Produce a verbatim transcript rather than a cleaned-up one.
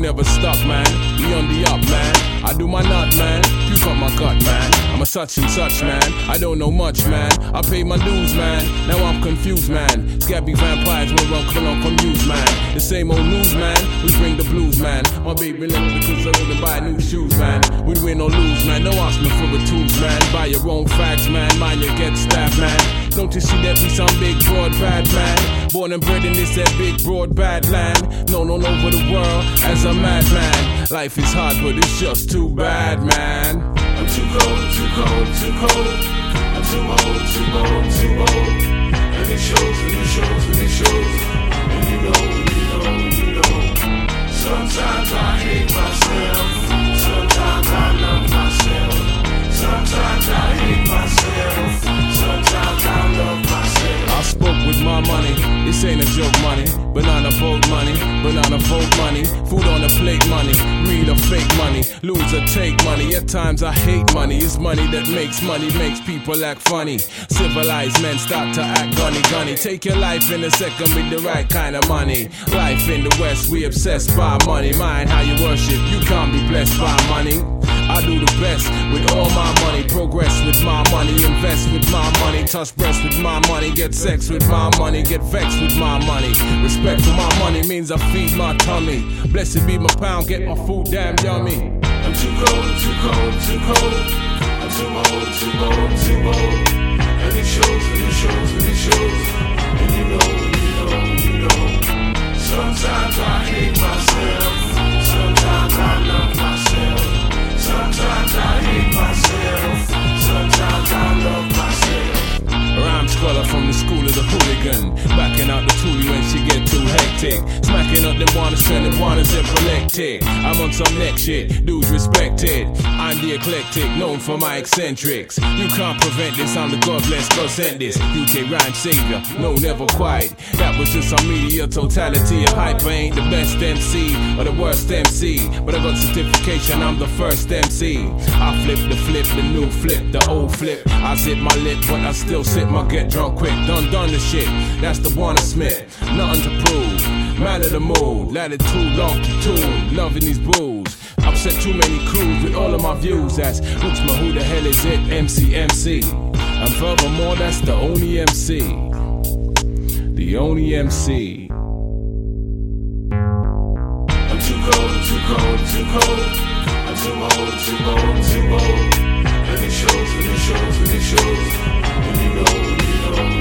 never stop, man. We on the up, man. I do my nut, man. You cut my cut, man. I'm a such and such, man. I don't know much, man. I pay my dues, man. Now I'm confused, man. Scabby vampires will run clone from news, man. The same old news, man. We bring the blues, man. My baby left because I wouldn't buy new shoes, man. We win or lose, man. No ask me for the tools, man. Buy your own facts, man. Mind you get stabbed, man. Don't you see that we some big broad bad man? Born and bred in this that big broad bad land. Known all over the world as a madman. Life is hard, but it's just too bad, man. I'm too cold, too cold, too cold. I'm too old, too old, too old. And it shows, and it shows, and it shows. And you know, you know, you know. Sometimes I hate myself. Sometimes I love myself. Sometimes I hate myself. Sometimes I love myself. I spoke with my money. This ain't a joke money. Banana boat money. Banana boat money. Food on a plate money. Real or fake money. Lose or take money. At times I hate money. It's money that makes money. Makes people act funny. Civilized men start to act gunny gunny. Take your life in a second with the right kind of money. Life in the West, we obsessed by money. Mind how you worship. You can't be blessed by money. I do the best with all my money. Progress with my money. Invest with my money. Touch breasts with my money. Get sex with my money. Get vexed with my money. Respect for my money means I feed my tummy. Blessed be my pound. Get my food damn yummy. I'm too cold, too cold, too cold. I'm too old, too old, too old. And it shows, and it shows, and it shows. And you know, you know, you know. Sometimes I hate myself. Sometimes I love myself. Sometimes I hate myself. Sometimes I love myself. Rhyme scholar from the school of the hooligan. Backing out the toolie when she get too hectic. Smacking up them wanna send them wanna zip electric. I'm on some next shit, dudes respect it. I'm the eclectic, known for my eccentrics. You can't prevent this, I'm the God bless, God sent this. U K rhyme savior, no never quite. That was just some media totality. A hype ain't the best M C or the worst M C. But I got certification, I'm the first M C. I flip the flip, the new flip, the old flip. I zip my lip, but I still sip my get drunk quick. Done done the shit, that's the Warner Smith. Nothing to prove, man of the mood. Latitude, longitude, loving these booze. Upset too many crews with all of my views. That's Hooksma, who the hell is it? M C M C. And furthermore, that's the only M C. The only M C. I'm too cold, too cold, too cold. I'm too old, too old, too old. And it shows, and it shows, and it shows. And you know, you know.